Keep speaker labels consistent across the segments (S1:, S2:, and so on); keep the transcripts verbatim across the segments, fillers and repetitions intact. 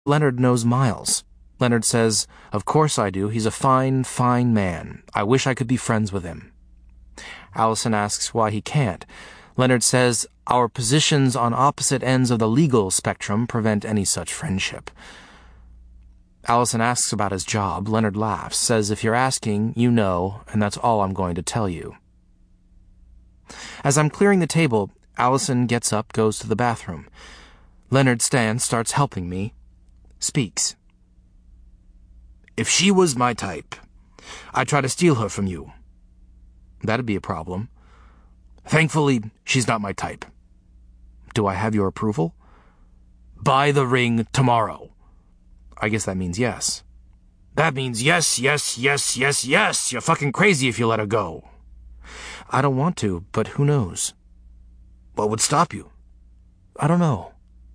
S1: Leonard knows Miles. Leonard says, "Of course I do. He's a fine, fine man. I wish I could be friends with him." Allison asks why he can't. Leonard says, "Our positions on opposite ends of the legal spectrum prevent any such friendship." Allison asks about his job. Leonard laughs, says, "If you're asking, you know, and that's all I'm going to tell you." As I'm clearing the table, Allison gets up, goes to the bathroom. Leonard stands, starts helping me, speaks. "If she was my type, I'd try to steal her from you." "That'd be a problem." "Thankfully, she's not my type." "Do I have your approval?" "Buy the ring tomorrow." "I guess that means yes." "That means yes, yes, yes, yes, yes. You're fucking crazy if you let her go." "I don't want to, but who knows?" "What would stop you?" "I don't know."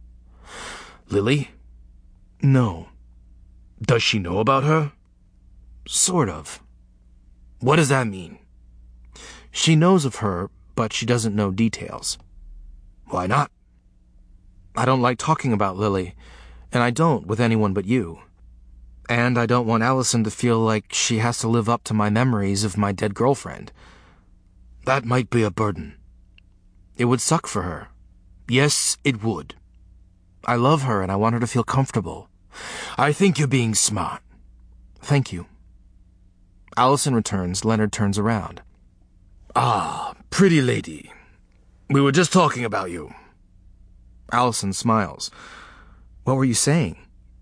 S1: "Lily?" "No." "Does she know about her?" "Sort of." "What does that mean?" "She knows of her, but she doesn't know details." "Why not?" "I don't like talking about Lily, and I don't with anyone but you. And I don't want Allison to feel like she has to live up to my memories of my dead girlfriend." "That might be a burden." "It would suck for her." "Yes, it would." "I love her and I want her to feel comfortable." "I think you're being smart." "Thank you." Allison returns. Leonard turns around. "Ah, pretty lady. We were just talking about you." Allison smiles. "What were you saying?"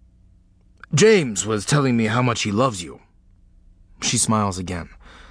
S1: "James was telling me how much he loves you." She smiles again.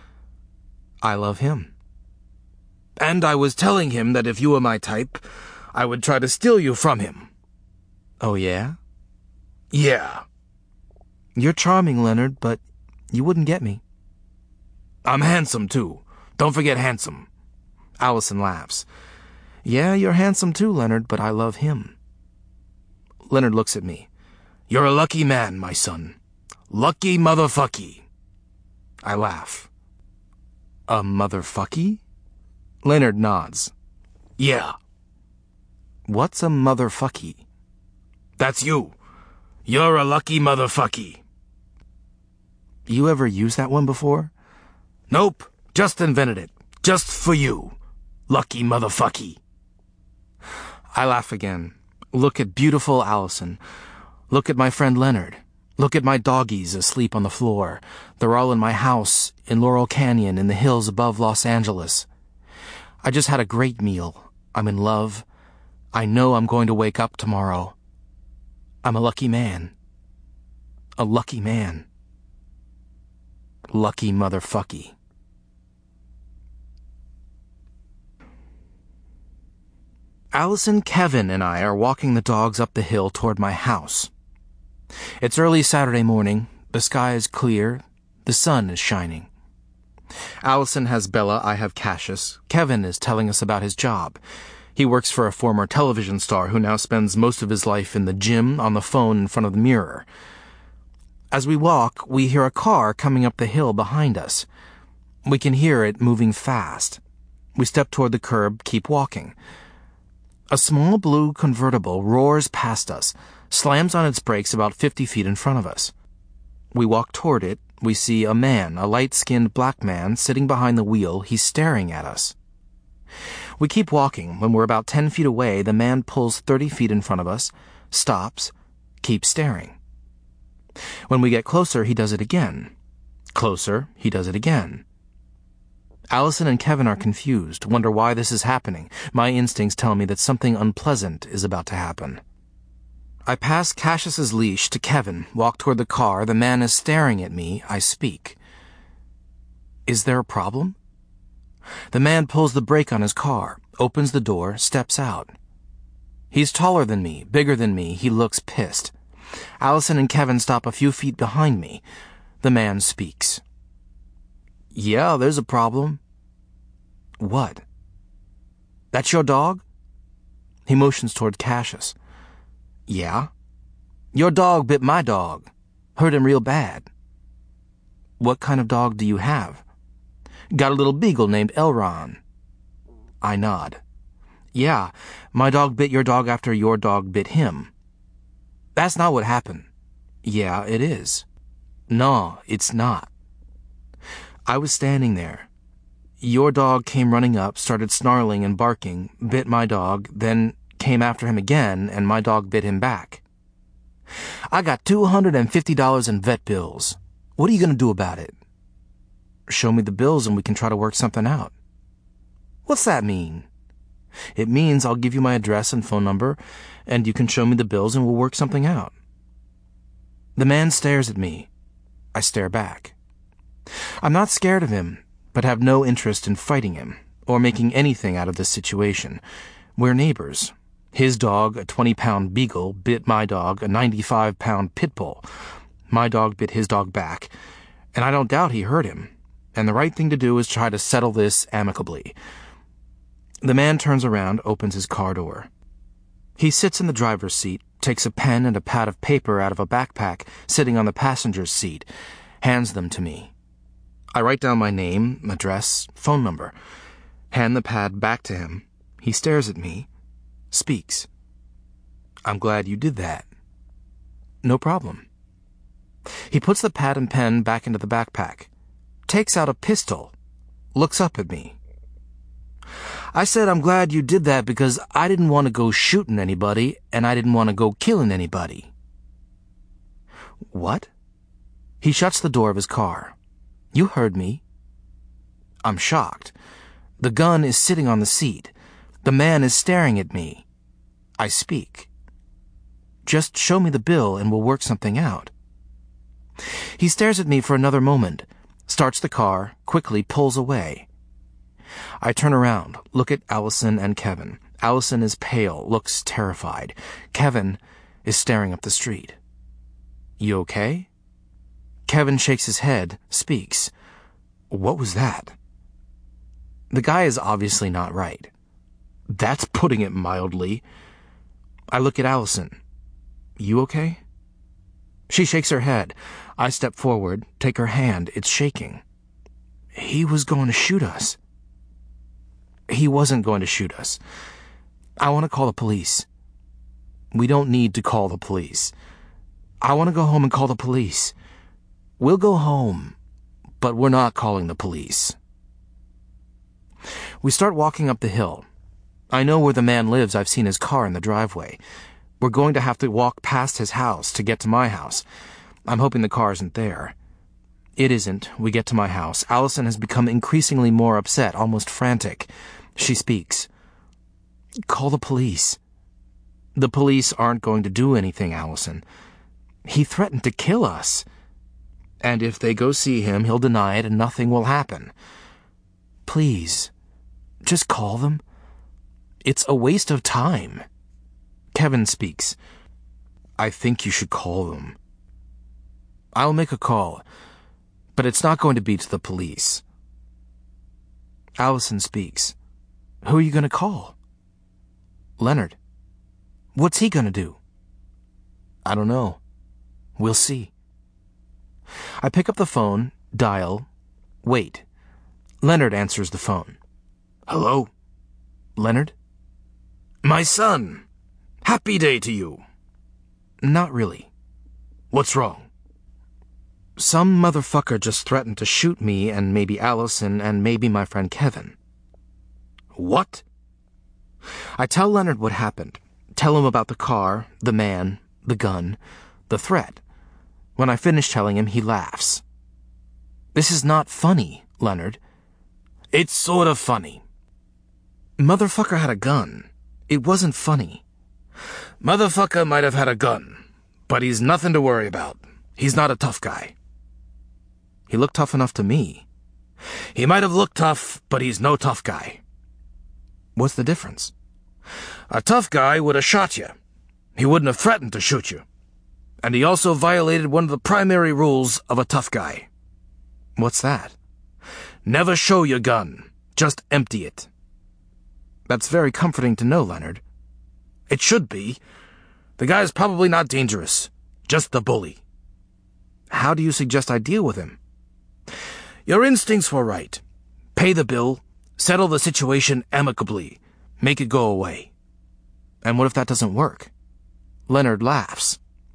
S1: "I love him." "And I was telling him that if you were my type, I would try to steal you from him." "Oh, yeah?" "Yeah." "You're charming, Leonard, but you wouldn't get me." "I'm handsome, too. Don't forget handsome." Allison laughs. "Yeah, you're handsome too, Leonard, but I love him." Leonard looks at me. "You're a lucky man, my son. Lucky motherfucky." I laugh. "A motherfucky?" Leonard nods. "Yeah." "What's a motherfucky?" "That's you. You're a lucky motherfucky." "You ever used that one before?" "Nope. Just invented it. Just for you. Lucky motherfucky." I laugh again. Look at beautiful Allison. Look at my friend Leonard. Look at my doggies asleep on the floor. They're all in my house in Laurel Canyon in the hills above Los Angeles. I just had a great meal. I'm in love. I know I'm going to wake up tomorrow. I'm a lucky man. A lucky man. Lucky motherfucky. Allison, Kevin, and I are walking the dogs up the hill toward my house. It's early Saturday morning. The sky is clear. The sun is shining. Allison has Bella, I have Cassius. Kevin is telling us about his job. He works for a former television star who now spends most of his life in the gym on the phone in front of the mirror. As we walk, we hear a car coming up the hill behind us. We can hear it moving fast. We step toward the curb, keep walking. A small blue convertible roars past us, slams on its brakes about fifty feet in front of us. We walk toward it. We see a man, a light-skinned black man, sitting behind the wheel. He's staring at us. We keep walking. When we're about ten feet away, the man pulls thirty feet in front of us, stops, keeps staring. When we get closer, he does it again. Closer, he does it again. Allison and Kevin are confused, wonder why this is happening. My instincts tell me that something unpleasant is about to happen. I pass Cassius's leash to Kevin, walk toward the car. The man is staring at me. I speak. "Is there a problem?" The man pulls the brake on his car, opens the door, steps out. He's taller than me, bigger than me. He looks pissed. Allison and Kevin stop a few feet behind me. The man speaks. "Yeah, there's a problem." "What?" "That's your dog?" He motions toward Cassius. "Yeah." "Your dog bit my dog. Hurt him real bad." "What kind of dog do you have?" "Got a little beagle named Elron." I nod. "Yeah, my dog bit your dog after your dog bit him." That's not what happened. Yeah, it is. No, it's not. I was standing there. Your dog came running up, started snarling and barking, bit my dog, then came after him again, and my dog bit him back. I got two hundred fifty dollars in vet bills. What are you going to do about it? Show me the bills and we can try to work something out. What's that mean? It means I'll give you my address and phone number, and you can show me the bills and we'll work something out. The man stares at me. I stare back. I'm not scared of him, but have no interest in fighting him or making anything out of this situation. We're neighbors. His dog, a twenty-pound beagle, bit my dog, a ninety-five pound pit bull. My dog bit his dog back, and I don't doubt he hurt him. And the right thing to do is try to settle this amicably. The man turns around, opens his car door. He sits in the driver's seat, takes a pen and a pad of paper out of a backpack sitting on the passenger's seat, hands them to me. I write down my name, address, phone number, hand the pad back to him. He stares at me, speaks. I'm glad you did that. No problem. He puts the pad and pen back into the backpack, takes out a pistol, looks up at me. I said I'm glad you did that because I didn't want to go shooting anybody and I didn't want to go killing anybody. What? He shuts the door of his car. You heard me. I'm shocked. The gun is sitting on the seat. The man is staring at me. I speak. Just show me the bill and we'll work something out. He stares at me for another moment, starts the car, quickly pulls away. I turn around, look at Allison and Kevin. Allison is pale, looks terrified. Kevin is staring up the street. You okay? Kevin shakes his head, speaks. What was that? The guy is obviously not right. That's putting it mildly. I look at Allison. You okay? She shakes her head. I step forward, take her hand. It's shaking. He was going to shoot us. He wasn't going to shoot us. I want to call the police. We don't need to call the police. I want to go home and call the police. We'll go home, but we're not calling the police. We start walking up the hill. I know where the man lives. I've seen his car in the driveway. We're going to have to walk past his house to get to my house. I'm hoping the car isn't there. It isn't. We get to my house. Allison has become increasingly more upset, almost frantic. She speaks. Call the police. The police aren't going to do anything, Allison. He threatened to kill us. And if they go see him, he'll deny it and nothing will happen. Please, just call them. It's a waste of time. Kevin speaks. I think you should call them. I'll make a call, but it's not going to be to the police. Allison speaks. Who are you going to call? Leonard. What's he going to do? I don't know. We'll see. I pick up the phone, dial, wait. Leonard answers the phone. Hello? Leonard? My son. Happy day to you. Not really. What's wrong? Some motherfucker just threatened to shoot me and maybe Allison and maybe my friend Kevin. What? I tell Leonard what happened. Tell him about the car, the man, the gun, the threat. When I finish telling him, he laughs. This is not funny, Leonard. It's sort of funny. Motherfucker had a gun. It wasn't funny. Motherfucker might have had a gun, but he's nothing to worry about. He's not a tough guy. He looked tough enough to me. He might have looked tough, but he's no tough guy. What's the difference? A tough guy would have shot you. He wouldn't have threatened to shoot you. And he also violated one of the primary rules of a tough guy. What's that? Never show your gun. Just empty it. That's very comforting to know, Leonard. It should be. The guy's probably not dangerous. Just the bully. How do you suggest I deal with him? Your instincts were right. Pay the bill. Settle the situation amicably. Make it go away. And what if that doesn't work? Leonard laughs.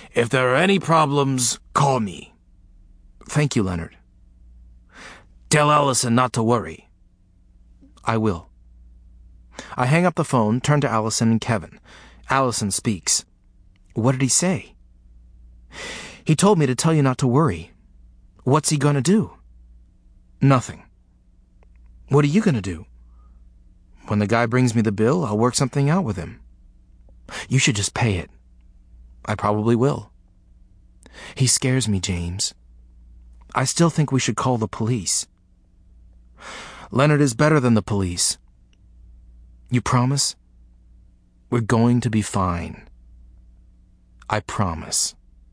S1: If there are any problems, call me. Thank you, Leonard. Tell Allison not to worry. I will. I hang up the phone, turn to Allison and Kevin. Allison speaks. What did he say? He told me to tell you not to worry. What's he gonna do? Nothing. What are you gonna do? When the guy brings me the bill, I'll work something out with him. You should just pay it. I probably will. He scares me, James. I still think we should call the police. Leonard is better than the police. You promise? We're going to be fine. I promise.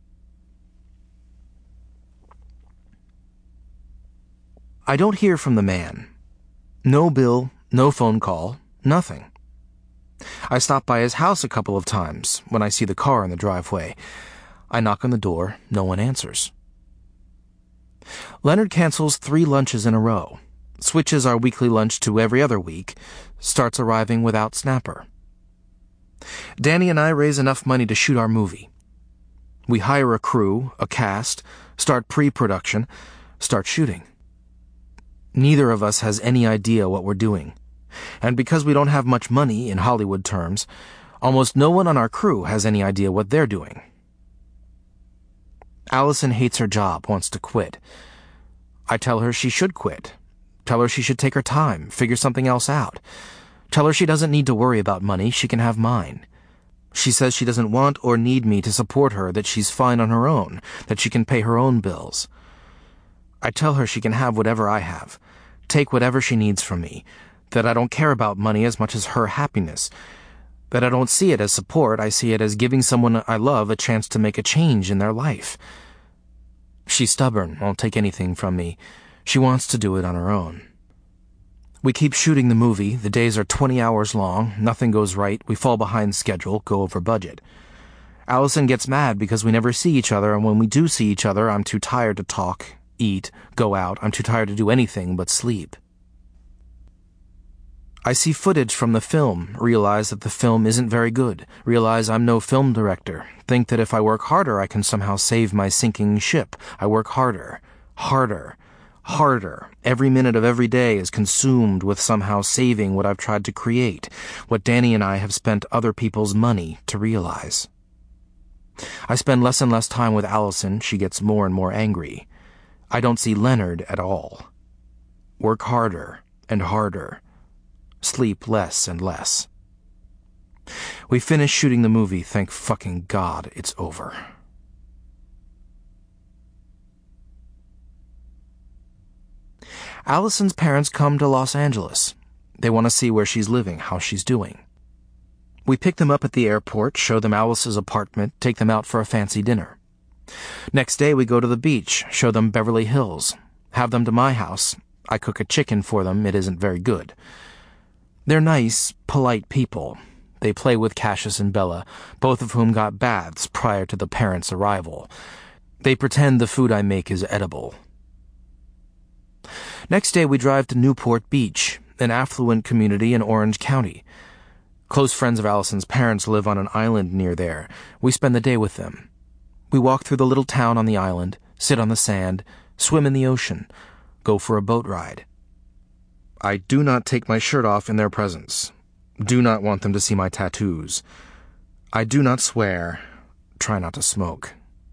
S1: I don't hear from the man. No bill, no phone call, nothing. I stop by his house a couple of times when I see the car in the driveway. I knock on the door, no one answers. Leonard cancels three lunches in a row, switches our weekly lunch to every other week, starts arriving without Snapper. Danny and I raise enough money to shoot our movie. We hire a crew, a cast, start pre-production, start shooting. Neither of us has any idea what we're doing. And because we don't have much money in Hollywood terms, almost no one on our crew has any idea what they're doing. Allison hates her job, wants to quit. I tell her she should quit. Tell her she should take her time, figure something else out. Tell her she doesn't need to worry about money, she can have mine. She says she doesn't want or need me to support her, that she's fine on her own, that she can pay her own bills. I tell her she can have whatever I have, take whatever she needs from me, that I don't care about money as much as her happiness, that I don't see it as support, I see it as giving someone I love a chance to make a change in their life. She's stubborn, won't take anything from me. She wants to do it on her own. We keep shooting the movie, the days are twenty hours long, nothing goes right, we fall behind schedule, go over budget. Allison gets mad because we never see each other, and when we do see each other, I'm too tired to talk, eat, go out, I'm too tired to do anything but sleep. I see footage from the film, realize that the film isn't very good, realize I'm no film director, think that if I work harder I can somehow save my sinking ship. I work harder, harder, harder. Every minute of every day is consumed with somehow saving what I've tried to create, what Danny and I have spent other people's money to realize. I spend less and less time with Allison, she gets more and more angry. I don't see Leonard at all. Work harder and harder. Sleep less and less. We finish shooting the movie, thank fucking God it's over. Allison's parents come to Los Angeles. They want to see where she's living, how she's doing. We pick them up at the airport, show them Alice's apartment, take them out for a fancy dinner. Next day we go to the beach, show them Beverly Hills, have them to my house. I cook a chicken for them, it isn't very good. They're nice, polite people. They play with Cassius and Bella, both of whom got baths prior to the parents' arrival. They pretend the food I make is edible. Next day we drive to Newport Beach, an affluent community in Orange County. Close friends of Allison's parents live on an island near there. We spend the day with them. We walk through the little town on the island, sit on the sand, swim in the ocean, go for a boat ride. I do not take my shirt off in their presence. Do not want them to see my tattoos. I do not swear. Try not to smoke.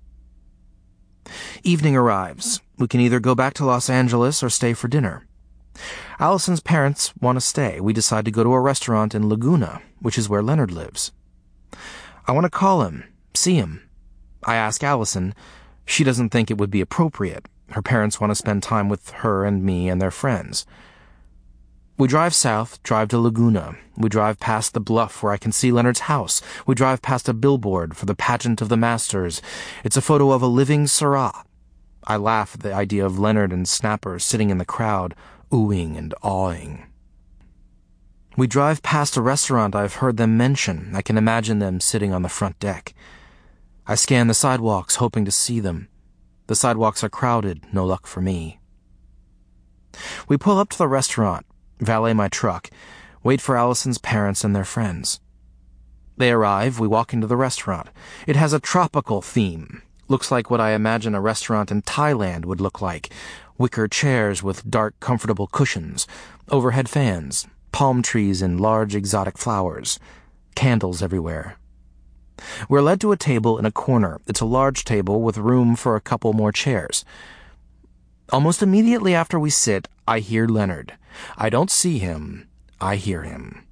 S1: Evening arrives. We can either go back to Los Angeles or stay for dinner. Allison's parents want to stay. We decide to go to a restaurant in Laguna, which is where Leonard lives. I want to call him, see him. I ask Allison. She doesn't think it would be appropriate. Her parents want to spend time with her and me and their friends. We drive south, drive to Laguna. We drive past the bluff where I can see Leonard's house. We drive past a billboard for the Pageant of the Masters. It's a photo of a living Syrah. I laugh at the idea of Leonard and Snapper sitting in the crowd, oohing and awing. We drive past a restaurant I've heard them mention. I can imagine them sitting on the front deck. I scan the sidewalks, hoping to see them. The sidewalks are crowded, no luck for me. We pull up to the restaurant, valet my truck, wait for Allison's parents and their friends. They arrive, we walk into the restaurant. It has a tropical theme. Looks like what I imagine a restaurant in Thailand would look like. Wicker chairs with dark, comfortable cushions, overhead fans, palm trees and large exotic flowers, candles everywhere. We're led to a table in a corner. It's a large table with room for a couple more chairs. Almost immediately after we sit, I hear Leonard. I don't see him. I hear him.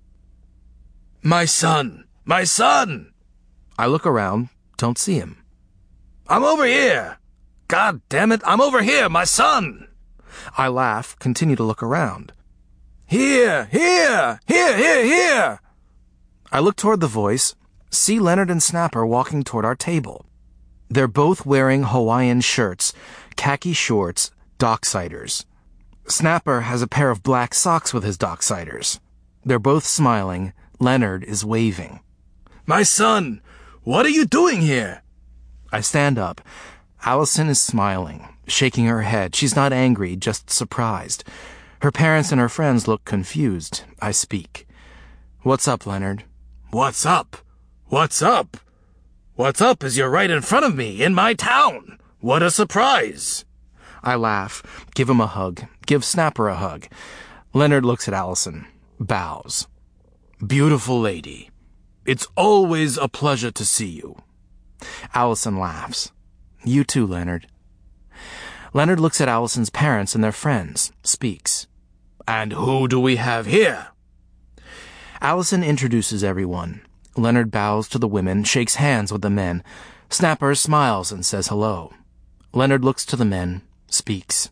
S2: My son! My son!
S1: I look around, don't see him.
S2: I'm over here! God damn it, I'm over here, my son!
S1: I laugh, continue to look around.
S2: Here, here, here, here, here!
S1: I look toward the voice, see Leonard and Snapper walking toward our table. They're both wearing Hawaiian shirts, khaki shorts, Docksiders. Snapper has a pair of black socks with his Docksiders. They're both smiling. Leonard is waving.
S2: My son, what are you doing here?
S1: I stand up. Allison is smiling, shaking her head. She's not angry, just surprised. Her parents and her friends look confused. I speak. What's up, Leonard?
S2: What's up? What's up? What's up is you're right in front of me, in my town. What a surprise.
S1: I laugh, give him a hug, give Snapper a hug. Leonard looks at Allison, bows.
S2: Beautiful lady, it's always a pleasure to see you.
S1: Allison laughs. You too, Leonard. Leonard looks at Allison's parents and their friends, speaks.
S2: And who do we have here?
S1: Allison introduces everyone. Leonard bows to the women, shakes hands with the men. Snapper smiles and says hello. Leonard looks to the men, speaks.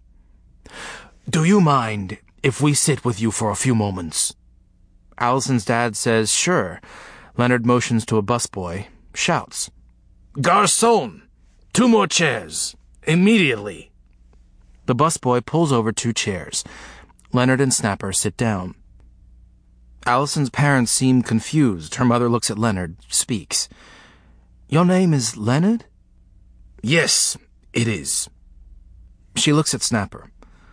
S2: Do you mind if we sit with you for a few moments?
S1: Allison's dad says, sure. Leonard motions to a busboy, shouts.
S2: Garçon! Two more chairs. Immediately.
S1: The busboy pulls over two chairs. Leonard and Snapper sit down. Allison's parents seem confused. Her mother looks at Leonard, speaks. Your name is Leonard?
S2: Yes, it is.
S1: She looks at Snapper.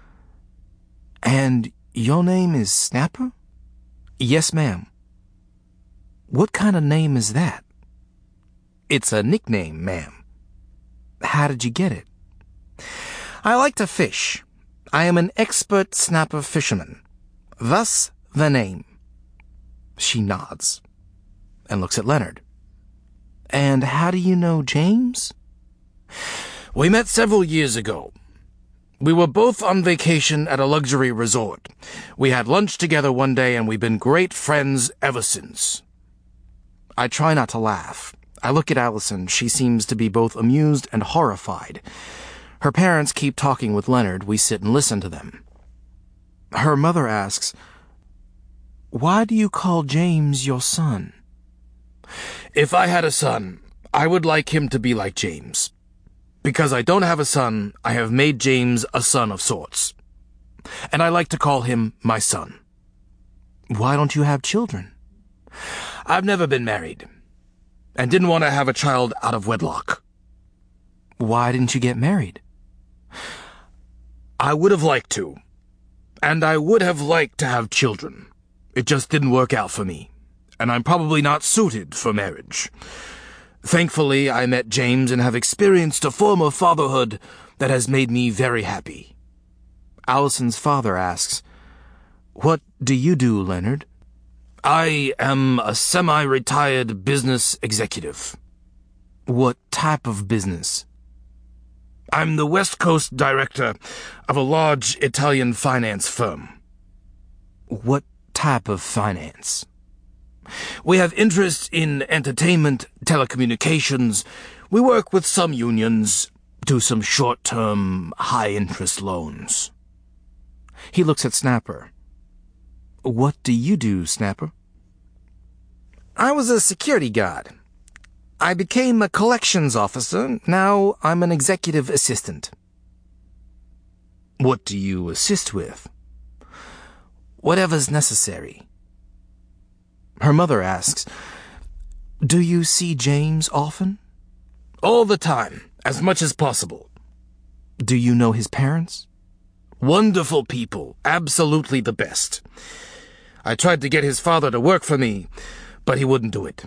S1: And your name is Snapper? Yes, ma'am. What kind of name is that? It's a nickname, ma'am. How did you get it? I like to fish. I am an expert snapper fisherman. Thus the name. She nods and looks at Leonard. And how do you know James?
S2: We met several years ago. We were both on vacation at a luxury resort. We had lunch together one day and we've been great friends ever since.
S1: I try not to laugh. I look at Allison. She seems to be both amused and horrified. Her parents keep talking with Leonard. We sit and listen to them. Her mother asks, Why do you call James your son?
S2: If I had a son, I would like him to be like James. Because I don't have a son, I have made James a son of sorts. And I like to call him my son.
S1: Why don't you have children?
S2: I've never been married, and didn't want to have a child out of wedlock.
S1: Why didn't you get married?
S2: I would have liked to, and I would have liked to have children. It just didn't work out for me, and I'm probably not suited for marriage. Thankfully, I met James and have experienced a form of fatherhood that has made me very happy.
S1: Allison's father asks, What do you do, Leonard?
S2: I am a semi-retired business executive.
S1: What type of business?
S2: I'm the West Coast director of a large Italian finance firm.
S1: What type of finance?
S2: We have interests in entertainment, telecommunications. We work with some unions, do some short-term, high-interest loans.
S1: He looks at Snapper. What do you do, Snapper? I was a security guard. I became a collections officer. Now I'm an executive assistant. What do you assist with? Whatever's necessary. Her mother asks, Do you see James often?
S2: All the time, as much as possible.
S1: Do you know his parents?
S2: Wonderful people, absolutely the best. I tried to get his father to work for me, but he wouldn't do it.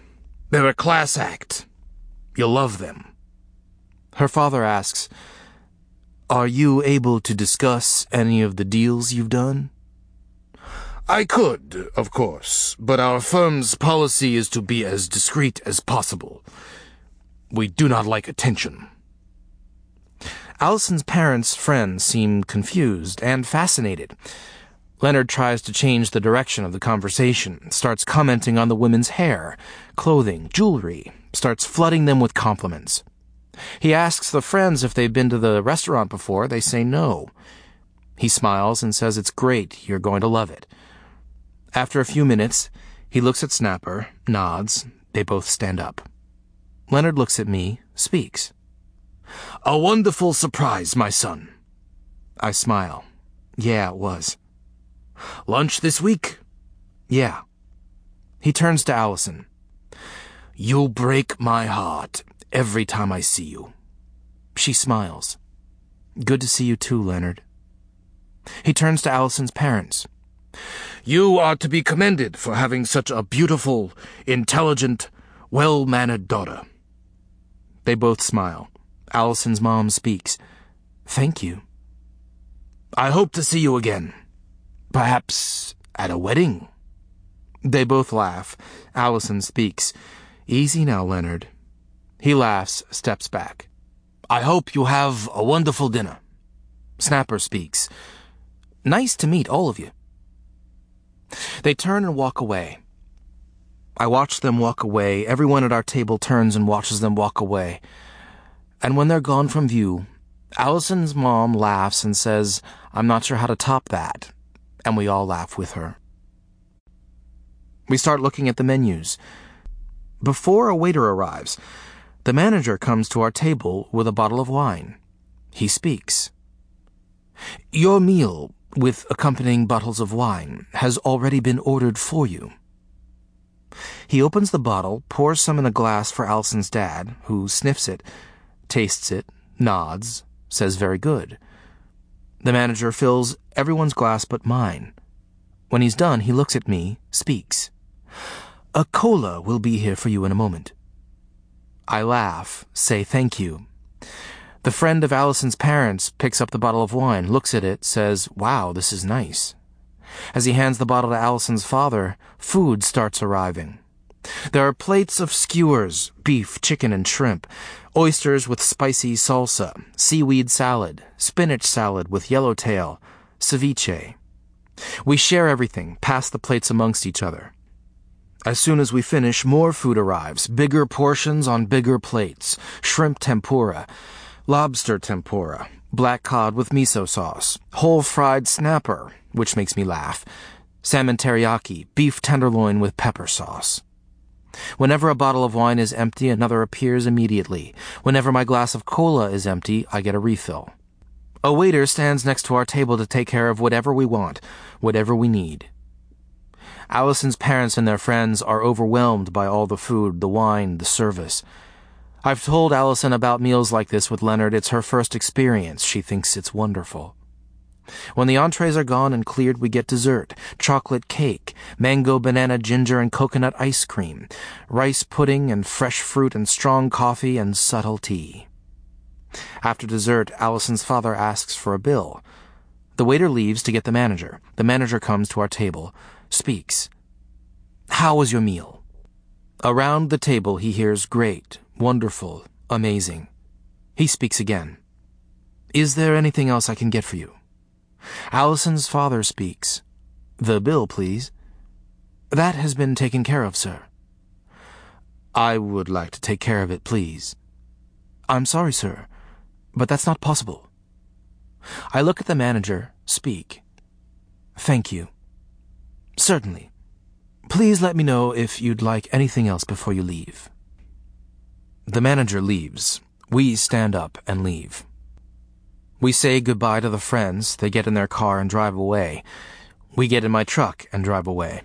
S2: They're a class act. You'll love them.
S1: Her father asks, "Are you able to discuss any of the deals you've done?"
S2: I could, of course, but our firm's policy is to be as discreet as possible. We do not like attention.
S1: Allison's parents' friends seem confused and fascinated. Leonard tries to change the direction of the conversation, starts commenting on the women's hair, clothing, jewelry, starts flooding them with compliments. He asks the friends if they've been to the restaurant before. They say no. He smiles and says it's great, you're going to love it. After a few minutes, he looks at Snapper, nods, they both stand up. Leonard looks at me, speaks.
S2: A wonderful surprise, my son.
S1: I smile. Yeah, it was.
S2: Lunch this week?
S1: Yeah. He turns to Allison.
S2: You'll break my heart every time I see you.
S1: She smiles. Good to see you too, Leonard. He turns to Allison's parents.
S2: You are to be commended for having such a beautiful, intelligent, well-mannered daughter.
S1: They both smile. Allison's mom speaks. Thank you.
S2: I hope to see you again. Perhaps at a wedding.
S1: They both laugh. Allison speaks. Easy now, Leonard. He laughs, steps back.
S2: I hope you have a wonderful dinner.
S1: Snapper speaks. Nice to meet all of you. They turn and walk away. I watch them walk away. Everyone at our table turns and watches them walk away. And when they're gone from view, Allison's mom laughs and says, I'm not sure how to top that. And we all laugh with her. We start looking at the menus. Before a waiter arrives, the manager comes to our table with a bottle of wine. He speaks. Your meal, with accompanying bottles of wine, has already been ordered for you. He opens the bottle, pours some in a glass for Allison's dad, who sniffs it, tastes it, nods, says very good. The manager fills everyone's glass but mine. When he's done, he looks at me, speaks. A cola will be here for you in a moment. I laugh, say thank you. The friend of Allison's parents picks up the bottle of wine, looks at it, says, wow, this is nice. As he hands the bottle to Allison's father, food starts arriving. There are plates of skewers, beef, chicken, and shrimp, oysters with spicy salsa, seaweed salad, spinach salad with yellowtail, ceviche. We share everything, pass the plates amongst each other. As soon as we finish, more food arrives, bigger portions on bigger plates, shrimp tempura, lobster tempura, black cod with miso sauce, whole fried snapper, which makes me laugh, salmon teriyaki, beef tenderloin with pepper sauce. Whenever a bottle of wine is empty, another appears immediately. Whenever my glass of cola is empty, I get a refill. A waiter stands next to our table to take care of whatever we want, whatever we need. Allison's parents and their friends are overwhelmed by all the food, the wine, the service. I've told Allison about meals like this with Leonard. It's her first experience. She thinks it's wonderful. When the entrees are gone and cleared, we get dessert, chocolate cake, mango, banana, ginger, and coconut ice cream, rice pudding and fresh fruit and strong coffee and subtle tea. After dessert, Allison's father asks for a bill. The waiter leaves to get the manager. The manager comes to our table, speaks. How was your meal? Around the table he hears great, wonderful, amazing. He speaks again. Is there anything else I can get for you? Allison's father speaks. The bill, please. That has been taken care of, sir. I would like to take care of it, please. I'm sorry, sir, but that's not possible. I look at the manager, speak. Thank you. Certainly. Please let me know if you'd like anything else before you leave. The manager leaves. We stand up and leave. We say goodbye to the friends. They get in their car and drive away. We get in my truck and drive away.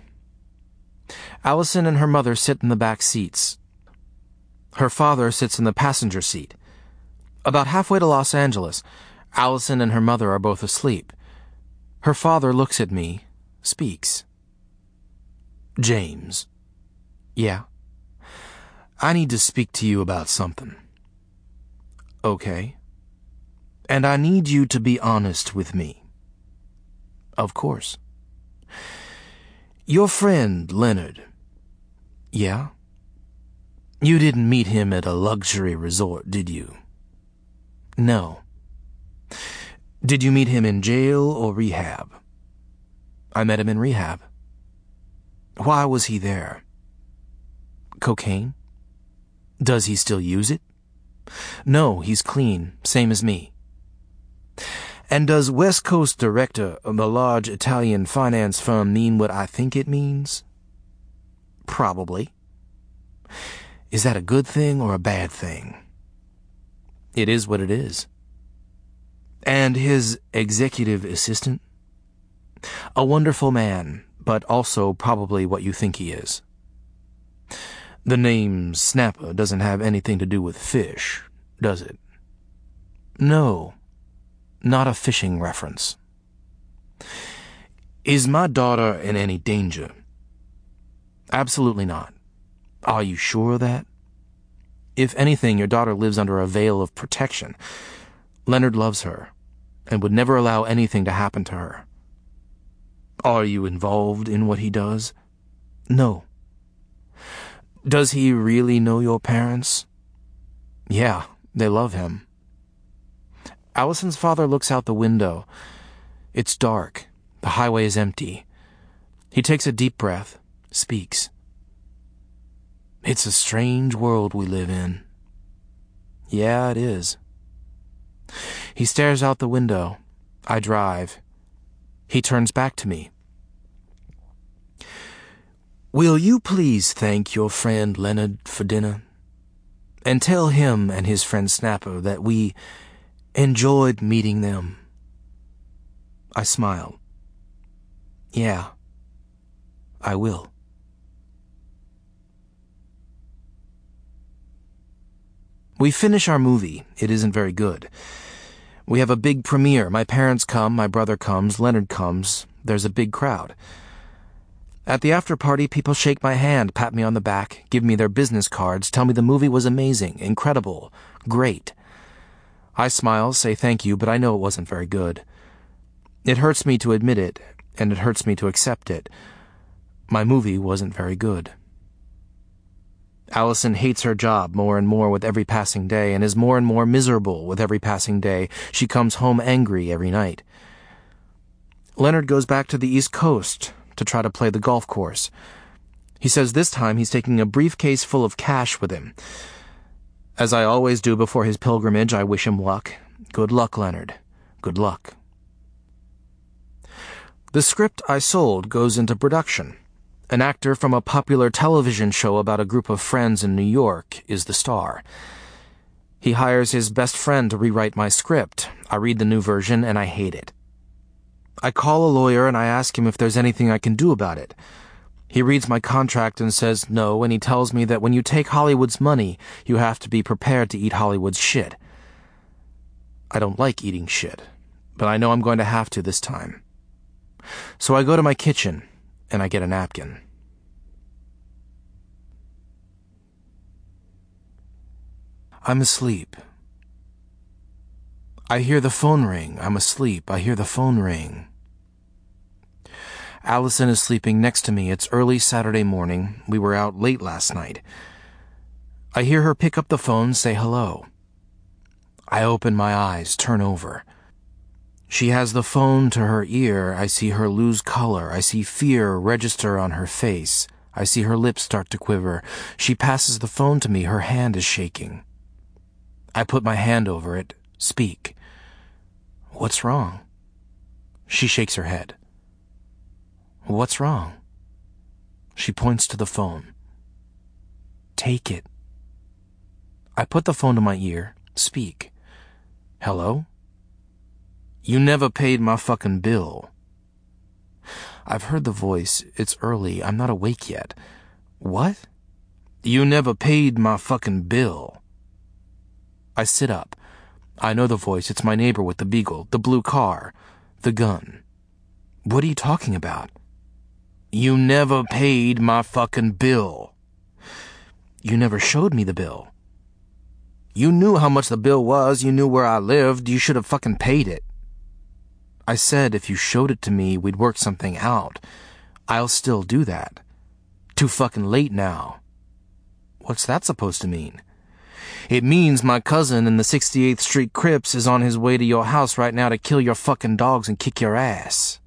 S1: Allison and her mother sit in the back seats. Her father sits in the passenger seat. About halfway to Los Angeles, Allison and her mother are both asleep. Her father looks at me, speaks.
S2: James.
S1: Yeah. I need to speak to you about something. Okay. And I need you to be honest with me. Of course. Your friend, Leonard. Yeah? You didn't meet him at a luxury resort, did you? No. Did you meet him in jail or rehab? I met him in rehab. Why was he there? Cocaine? Does he still use it? No, he's clean, same as me. And does West Coast director of a large Italian finance firm mean what I think it means? Probably. Is that a good thing or a bad thing? It is what it is. And his executive assistant? A wonderful man, but also probably what you think he is. The name Snapper doesn't have anything to do with fish, does it? No, not a fishing reference. Is my daughter in any danger? Absolutely not. Are you sure of that? If anything, your daughter lives under a veil of protection. Leonard loves her and would never allow anything to happen to her. Are you involved in what he does? No. Does he really know your parents? Yeah, they love him. Allison's father looks out the window. It's dark. The highway is empty. He takes a deep breath, speaks. It's a strange world we live in. Yeah, it is. He stares out the window. I drive. He turns back to me. Will you please thank your friend Leonard for dinner? And tell him and his friend Snapper that we enjoyed meeting them. I smile. Yeah, I will. We finish our movie. It isn't very good. We have a big premiere. My parents come, my brother comes, Leonard comes. There's a big crowd. At the after-party, people shake my hand, pat me on the back, give me their business cards, tell me the movie was amazing, incredible, great. I smile, say thank you, but I know it wasn't very good. It hurts me to admit it, and it hurts me to accept it. My movie wasn't very good. Allison hates her job more and more with every passing day and is more and more miserable with every passing day. She comes home angry every night. Leonard goes back to the East Coast to try to play the golf course. He says this time he's taking a briefcase full of cash with him. As I always do before his pilgrimage, I wish him luck. Good luck, Leonard. Good luck. The script I sold goes into production. An actor from a popular television show about a group of friends in New York is the star. He hires his best friend to rewrite my script. I read the new version and I hate it. I call a lawyer and I ask him if there's anything I can do about it. He reads my contract and says no, and he tells me that when you take Hollywood's money, you have to be prepared to eat Hollywood's shit. I don't like eating shit, but I know I'm going to have to this time. So I go to my kitchen and I get a napkin. I'm asleep. I hear the phone ring. I'm asleep. I hear the phone ring. Allison is sleeping next to me. It's early Saturday morning. We were out late last night. I hear her pick up the phone, say hello. I open my eyes, turn over. She has the phone to her ear. I see her lose color. I see fear register on her face. I see her lips start to quiver. She passes the phone to me. Her hand is shaking. I put my hand over it, speak. What's wrong? She shakes her head. What's wrong? She points to the phone. Take it. I put the phone to my ear, speak. Hello? You never paid my fucking bill. I've heard the voice. It's early. I'm not awake yet. What? You never paid my fucking bill. I sit up. I know the voice. It's my neighbor with the beagle, the blue car, the gun. What are you talking about? You never paid my fucking bill. You never showed me the bill. You knew how much the bill was. You knew where I lived. You should have fucking paid it. I said if you showed it to me, we'd work something out. I'll still do that. Too fucking late now. What's that supposed to mean? It means my cousin in the sixty-eighth Street Crips is on his way to your house right now to kill your fucking dogs and kick your ass.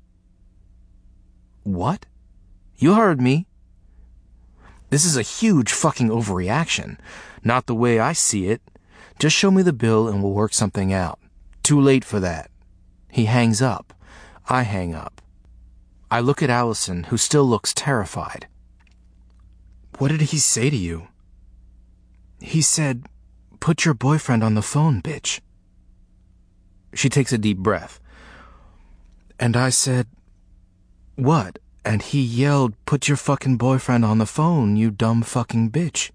S1: What? You heard me. This is a huge fucking overreaction. Not the way I see it. Just show me the bill and we'll work something out. Too late for that. He hangs up. I hang up. I look at Allison, who still looks terrified. What did he say to you? He said, "Put your boyfriend on the phone, bitch." She takes a deep breath. And I said, "What?" And he yelled, "Put your fucking boyfriend on the phone, you dumb fucking bitch."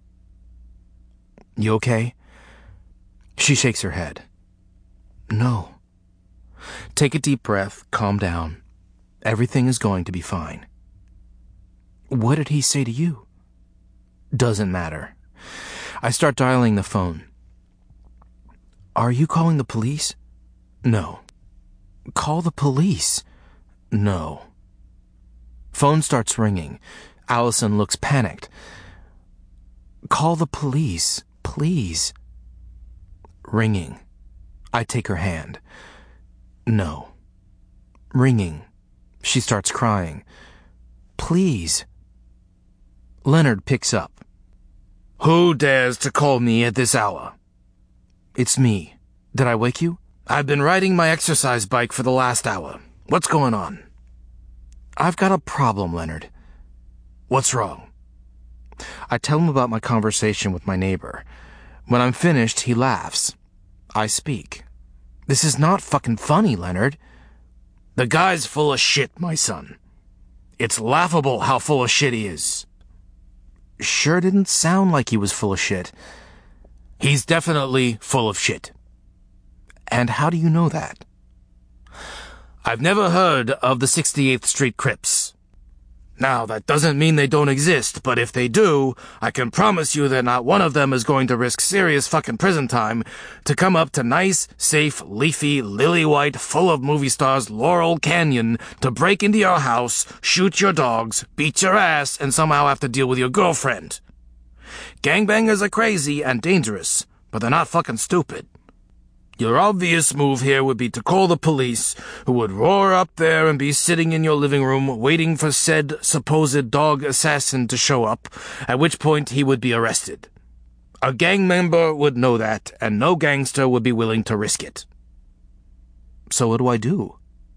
S1: You okay? She shakes her head. No. Take a deep breath, calm down. Everything is going to be fine. What did he say to you? Doesn't matter. I start dialing the phone. Are you calling the police? No. Call the police. No. Phone starts ringing. Allison looks panicked. Call the police, please. Ringing. I take her hand. No. Ringing. She starts crying. Please. Leonard picks up. Who dares to call me at this hour? It's me. Did I wake you? I've been riding my exercise bike for the last hour. What's going on? I've got a problem, Leonard. What's wrong? I tell him about my conversation with my neighbor. When I'm finished, he laughs. I speak. This is not fucking funny, Leonard. The guy's full of shit, my son. It's laughable how full of shit he is. Sure didn't sound like he was full of shit. He's definitely full of shit. And how do you know that? I've never heard of the sixty-eighth Street Crips. Now, that doesn't mean they don't exist, but if they do, I can promise you that not one of them is going to risk serious fucking prison time to come up to nice, safe, leafy, lily-white, full of movie stars Laurel Canyon to break into your house, shoot your dogs, beat your ass, and somehow have to deal with your girlfriend. Gangbangers are crazy and dangerous, but they're not fucking stupid. Your obvious move here would be to call the police, who would roar up there and be sitting in your living room waiting for said supposed dog assassin to show up, at which point he would be arrested. A gang member would know that, and no gangster would be willing to risk it. So what do I do?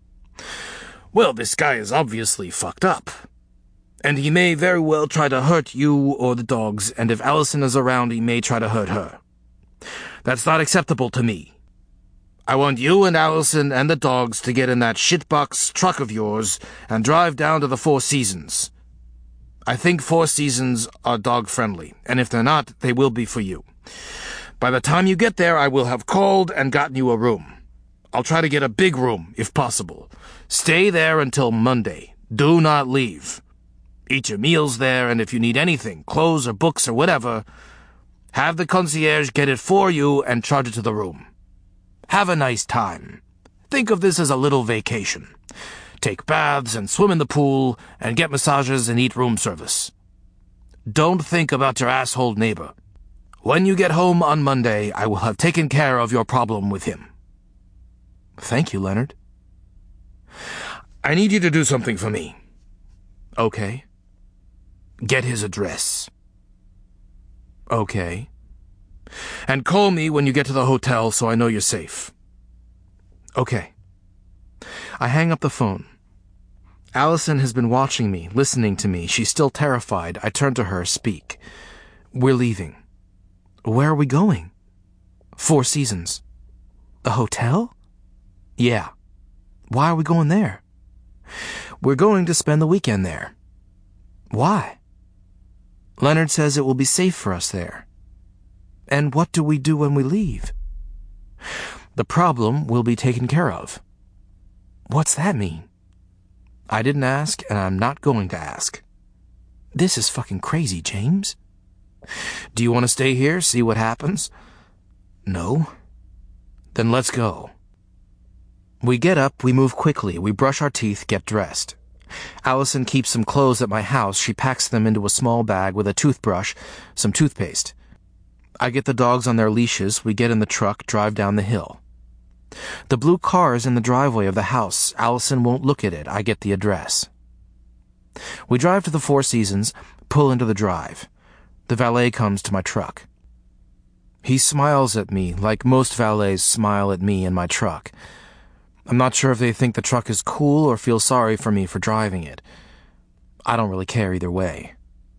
S1: Well, this guy is obviously fucked up. And he may very well try to hurt you or the dogs, and if Allison is around, he may try to hurt her. That's not acceptable to me. I want you and Allison and the dogs to get in that shitbox truck of yours and drive down to the Four Seasons. I think Four Seasons are dog-friendly, and if they're not, they will be for you. By the time you get there, I will have called and gotten you a room. I'll try to get a big room, if possible. Stay there until Monday. Do not leave. Eat your meals there, and if you need anything, clothes or books or whatever, have the concierge get it for you and charge it to the room. Have a nice time. Think of this as a little vacation. Take baths and swim in the pool and get massages and eat room service. Don't think about your asshole neighbor. When you get home on Monday, I will have taken care of your problem with him. Thank you, Leonard. I need you to do something for me. Okay. Get his address. Okay. And call me when you get to the hotel so I know you're safe. Okay. I hang up the phone. Allison has been watching me, listening to me. She's still terrified. I turn to her, speak. We're leaving. Where are we going? Four Seasons. A hotel? Yeah. Why are we going there? We're going to spend the weekend there. Why? Leonard says it will be safe for us there. And what do we do when we leave? The problem will be taken care of. What's that mean? I didn't ask, and I'm not going to ask. This is fucking crazy, James. Do you want to stay here, see what happens? No. Then let's go. We get up, we move quickly, we brush our teeth, get dressed. Allison keeps some clothes at my house. She packs them into a small bag with a toothbrush, some toothpaste. I get the dogs on their leashes, we get in the truck, drive down the hill. The blue car is in the driveway of the house. Allison won't look at it. I get the address. We drive to the Four Seasons, pull into the drive. The valet comes to my truck. He smiles at me like most valets smile at me in my truck. I'm not sure if they think the truck is cool or feel sorry for me for driving it. I don't really care either way.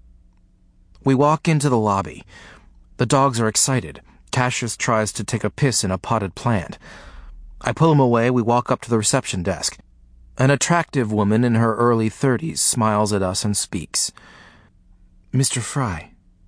S1: We walk into the lobby. The dogs are excited. Cassius tries to take a piss in a potted plant. I pull him away. We walk up to the reception desk. An attractive woman in her early thirties smiles at us and speaks. Mister Fry,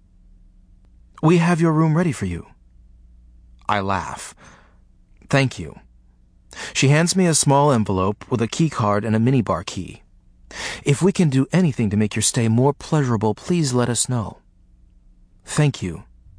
S1: we have your room ready for you. I laugh. Thank you. She hands me a small envelope with a key card and a minibar key. If we can do anything to make your stay more pleasurable, please let us know. Thank you.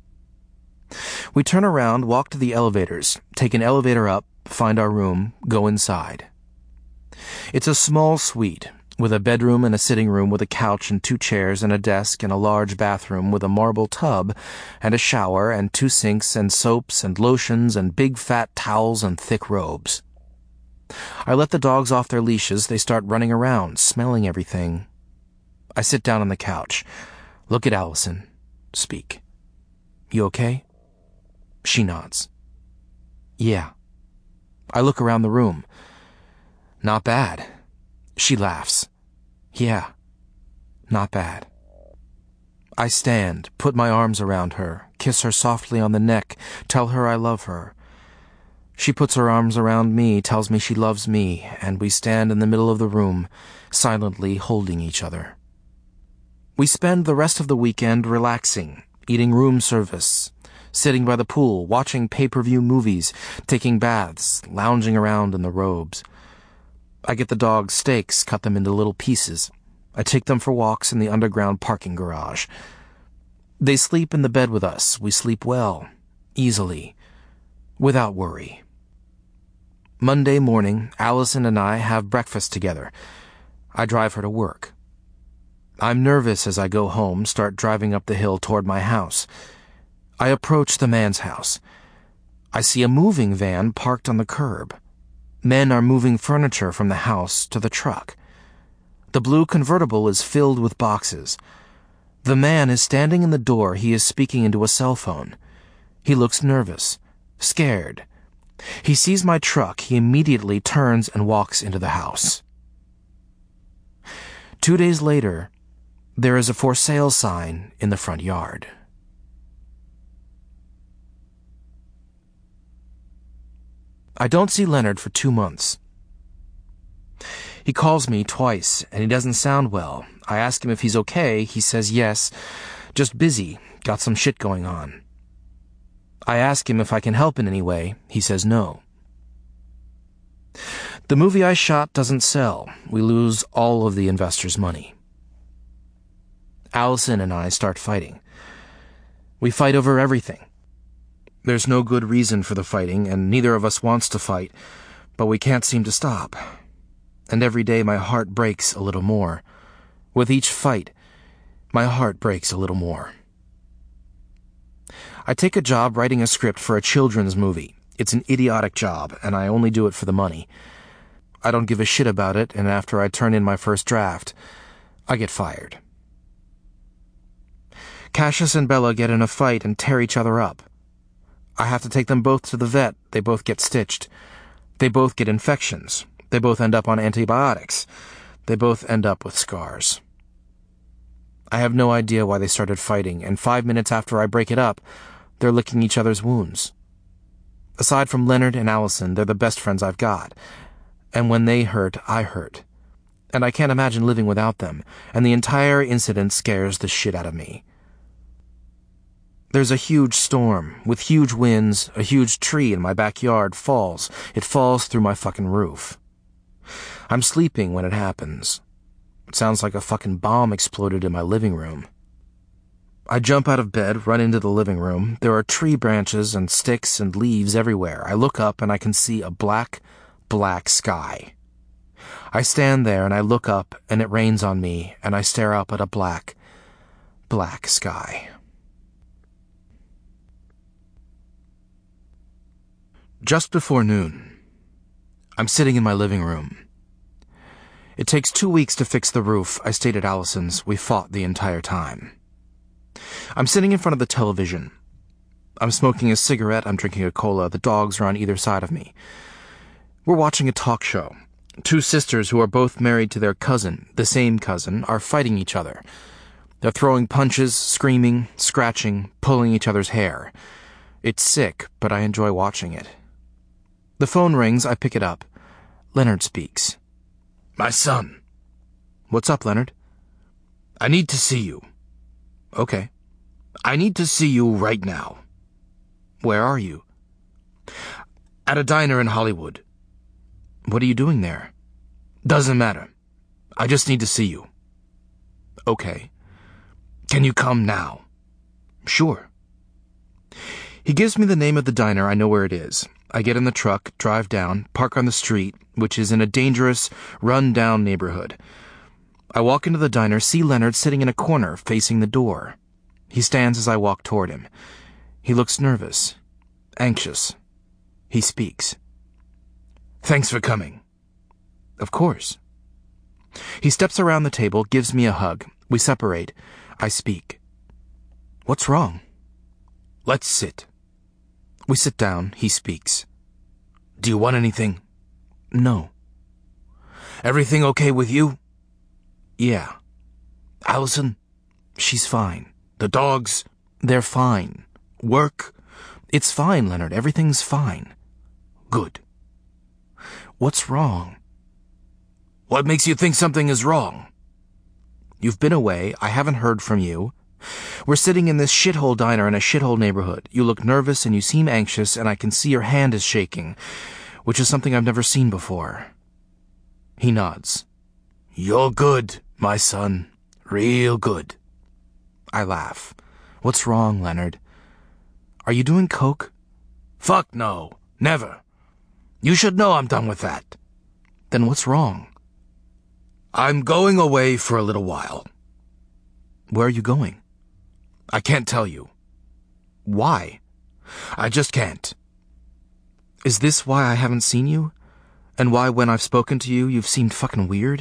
S1: We turn around, walk to the elevators, take an elevator up, find our room, go inside. It's a small suite, with a bedroom and a sitting room with a couch and two chairs and a desk and a large bathroom with a marble tub and a shower and two sinks and soaps and lotions and big fat towels and thick robes. I let the dogs off their leashes. They start running around, smelling everything. I sit down on the couch, look at Allison, speak. You okay? She nods. Yeah. I look around the room. Not bad. She laughs. Yeah. Not bad. I stand, put my arms around her, kiss her softly on the neck, tell her I love her. She puts her arms around me, tells me she loves me, and we stand in the middle of the room, silently holding each other. We spend the rest of the weekend relaxing, eating room service, sitting by the pool, watching pay-per-view movies, taking baths, lounging around in the robes. I get the dogs steaks, cut them into little pieces. I take them for walks in the underground parking garage. They sleep in the bed with us. We sleep well, easily, without worry. Monday morning, Allison and I have breakfast together. I drive her to work. I'm nervous as I go home, start driving up the hill toward my house. I approach the man's house. I see a moving van parked on the curb. Men are moving furniture from the house to the truck. The blue convertible is filled with boxes. The man is standing in the door. He is speaking into a cell phone. He looks nervous, scared. He sees my truck. He immediately turns and walks into the house. Two days later, there is a for sale sign in the front yard. I don't see Leonard for two months. He calls me twice, and he doesn't sound well. I ask him if he's okay. He says yes, just busy, got some shit going on. I ask him if I can help in any way. He says no. The movie I shot doesn't sell. We lose all of the investors' money. Allison and I start fighting. We fight over everything. There's no good reason for the fighting, and neither of us wants to fight, but we can't seem to stop. And every day my heart breaks a little more. With each fight, my heart breaks a little more. I take a job writing a script for a children's movie. It's an idiotic job, and I only do it for the money. I don't give a shit about it, and after I turn in my first draft, I get fired. Cassius and Bella get in a fight and tear each other up. I have to take them both to the vet. They both get stitched. They both get infections. They both end up on antibiotics. They both end up with scars. I have no idea why they started fighting, and five minutes after I break it up, they're licking each other's wounds. Aside from Leonard and Allison, they're the best friends I've got. And when they hurt, I hurt. And I can't imagine living without them, and the entire incident scares the shit out of me. There's a huge storm, with huge winds. A huge tree in my backyard falls. It falls through my fucking roof. I'm sleeping when it happens. It sounds like a fucking bomb exploded in my living room. I jump out of bed, run into the living room. There are tree branches and sticks and leaves everywhere. I look up and I can see a black, black sky. I stand there and I look up and it rains on me and I stare up at a black, black sky. Just before noon, I'm sitting in my living room. It takes two weeks to fix the roof. I stayed at Allison's. We fought the entire time. I'm sitting in front of the television. I'm smoking a cigarette. I'm drinking a cola. The dogs are on either side of me. We're watching a talk show. Two sisters who are both married to their cousin, the same cousin, are fighting each other. They're throwing punches, screaming, scratching, pulling each other's hair. It's sick, but I enjoy watching it. The phone rings. I pick it up. Leonard speaks.
S2: My son.
S1: What's up, Leonard?
S2: I need to see you.
S1: Okay.
S2: I need to see you right now.
S1: Where are you?
S2: At a diner in Hollywood.
S1: What are you doing there?
S2: Doesn't matter. I just need to see you.
S1: Okay.
S2: Can you come now?
S1: Sure. He gives me the name of the diner. I know where it is. I get in the truck, drive down, park on the street, which is in a dangerous, run-down neighborhood. I walk into the diner, see Leonard sitting in a corner, facing the door. He stands as I walk toward him. He looks nervous, anxious. He speaks.
S2: Thanks for coming.
S1: Of course. He steps around the table, gives me a hug. We separate. I speak. What's wrong?
S2: Let's sit.
S1: We sit down. He speaks.
S2: Do you want anything?
S1: No.
S2: Everything okay with you?
S1: Yeah.
S2: Allison?
S1: She's fine.
S2: The dogs?
S1: They're fine.
S2: Work?
S1: It's fine, Leonard. Everything's fine.
S2: Good.
S1: What's wrong?
S2: What makes you think something is wrong?
S1: You've been away. I haven't heard from you. We're sitting in this shithole diner in a shithole neighborhood. You look nervous and you seem anxious, and I can see your hand is shaking, which is something I've never seen before. He nods.
S2: You're good, my son. Real good.
S1: I laugh. What's wrong, Leonard? Are you doing coke?
S2: Fuck no. Never. You should know I'm done with that.
S1: Then what's wrong?
S2: I'm going away for a little while.
S1: Where are you going?
S2: I can't tell you.
S1: Why?
S2: I just can't.
S1: Is this why I haven't seen you? And why when I've spoken to you, you've seemed fucking weird?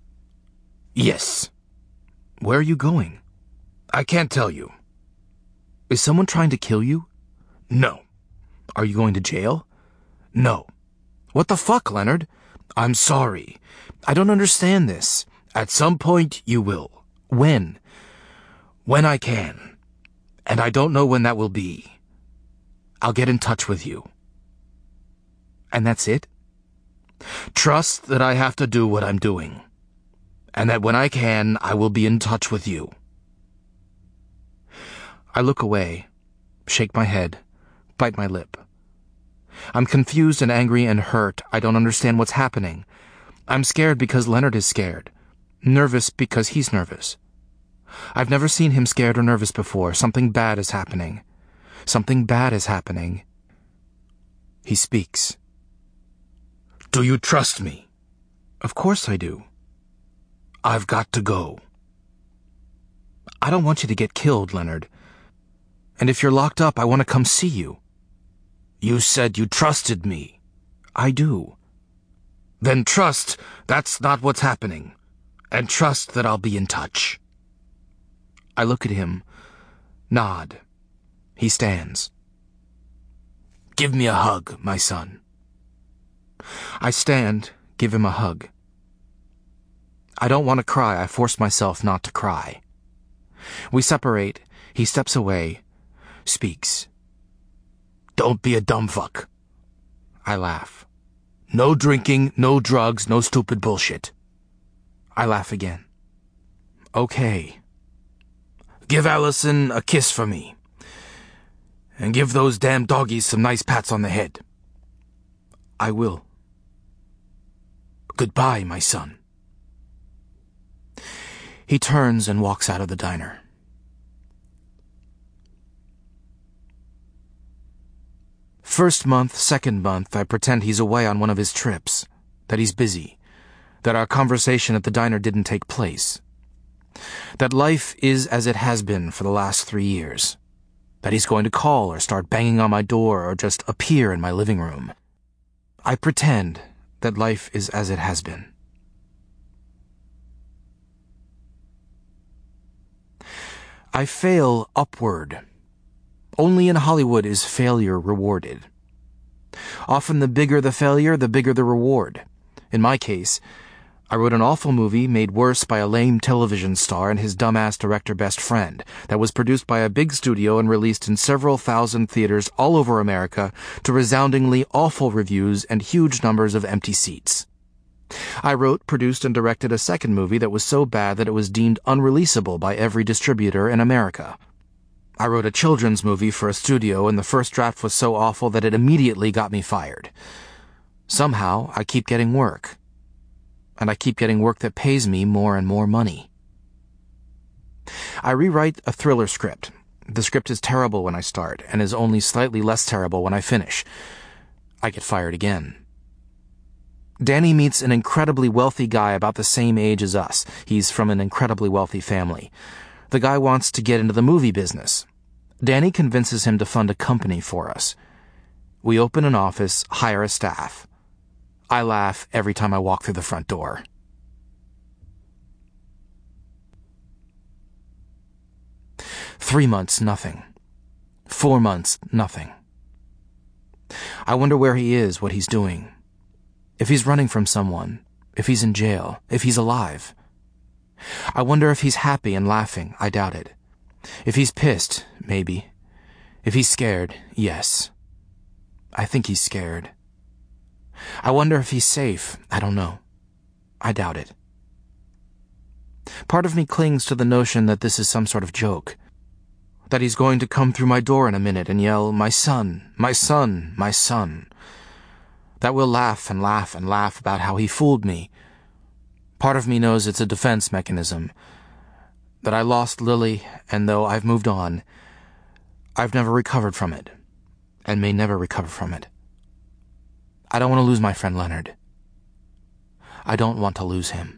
S2: Yes.
S1: Where are you going?
S2: I can't tell you.
S1: Is someone trying to kill you?
S2: No.
S1: Are you going to jail?
S2: No.
S1: What the fuck, Leonard?
S2: I'm sorry.
S1: I don't understand this.
S2: At some point, you will.
S1: When?
S2: When I can. And I don't know when that will be.
S1: I'll get in touch with you. And that's it?
S2: Trust that I have to do what I'm doing. And that when I can, I will be in touch with you.
S1: I look away, shake my head, bite my lip. I'm confused and angry and hurt. I don't understand what's happening. I'm scared because Leonard is scared. Nervous because he's nervous. I've never seen him scared or nervous before. Something bad is happening. Something bad is happening. He speaks.
S2: Do you trust me?
S1: Of course I do.
S2: I've got to go.
S1: I don't want you to get killed, Leonard. And if you're locked up, I want to come see you.
S2: You said you trusted me.
S1: I do.
S2: Then trust that's not what's happening. And trust that I'll be in touch.
S1: I look at him, nod. He stands.
S2: Give me a hug, my son.
S1: I stand, give him a hug. I don't want to cry. I force myself not to cry. We separate. He steps away, speaks.
S2: Don't be a dumb fuck.
S1: I laugh.
S2: No drinking, no drugs, no stupid bullshit.
S1: I laugh again. Okay.
S2: Give Allison a kiss for me. And give those damn doggies some nice pats on the head.
S1: I will.
S2: Goodbye, my son.
S1: He turns and walks out of the diner. First month, second month, I pretend he's away on one of his trips, that he's busy, that our conversation at the diner didn't take place, that life is as it has been for the last three years, that he's going to call or start banging on my door or just appear in my living room. I pretend that life is as it has been. I fail upward. Only in Hollywood is failure rewarded. Often the bigger the failure, the bigger the reward. In my case, I wrote an awful movie made worse by a lame television star and his dumbass director best friend that was produced by a big studio and released in several thousand theaters all over America to resoundingly awful reviews and huge numbers of empty seats. I wrote, produced, and directed a second movie that was so bad that it was deemed unreleasable by every distributor in America. I wrote a children's movie for a studio, and the first draft was so awful that it immediately got me fired. Somehow, I keep getting work. And I keep getting work that pays me more and more money. I rewrite a thriller script. The script is terrible when I start, and is only slightly less terrible when I finish. I get fired again. Danny meets an incredibly wealthy guy about the same age as us. He's from an incredibly wealthy family. The guy wants to get into the movie business. Danny convinces him to fund a company for us. We open an office, hire a staff. I laugh every time I walk through the front door. Three months, nothing. Four months, nothing. I wonder where he is, what he's doing. If he's running from someone, if he's in jail, if he's alive. I wonder if he's happy and laughing. I doubt it. If he's pissed, maybe. If he's scared, yes. I think he's scared. I wonder if he's safe. I don't know. I doubt it. Part of me clings to the notion that this is some sort of joke. That he's going to come through my door in a minute and yell, "My son, my son, my son." That we'll laugh and laugh and laugh about how he fooled me. Part of me knows it's a defense mechanism. That I lost Lily, and though I've moved on, I've never recovered from it, and may never recover from it. I don't want to lose my friend Leonard. I don't want to lose him.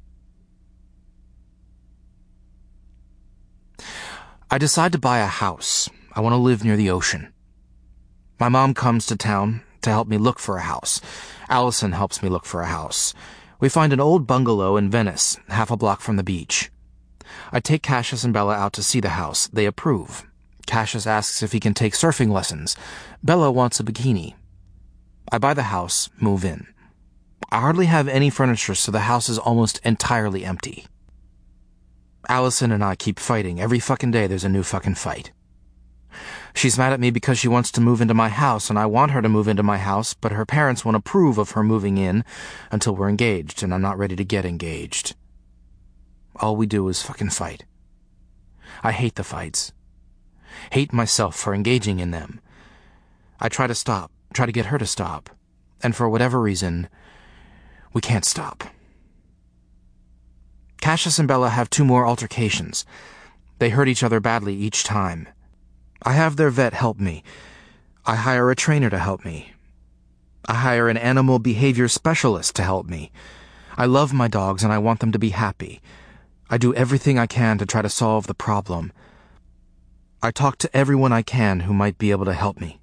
S1: I decide to buy a house. I want to live near the ocean. My mom comes to town to help me look for a house. Allison helps me look for a house. We find an old bungalow in Venice, half a block from the beach. I take Cassius and Bella out to see the house. They approve. Cassius asks if he can take surfing lessons. Bella wants a bikini. I buy the house, move in. I hardly have any furniture, so the house is almost entirely empty. Allison and I keep fighting. Every fucking day there's a new fucking fight. She's mad at me because she wants to move into my house, and I want her to move into my house, but her parents won't approve of her moving in until we're engaged, and I'm not ready to get engaged. All we do is fucking fight. I hate the fights. Hate myself for engaging in them. I try to stop, try to get her to stop, and for whatever reason, we can't stop. Cassius and Bella have two more altercations. They hurt each other badly each time. I have their vet help me. I hire a trainer to help me. I hire an animal behavior specialist to help me. I love my dogs and I want them to be happy. I do everything I can to try to solve the problem. I talk to everyone I can who might be able to help me.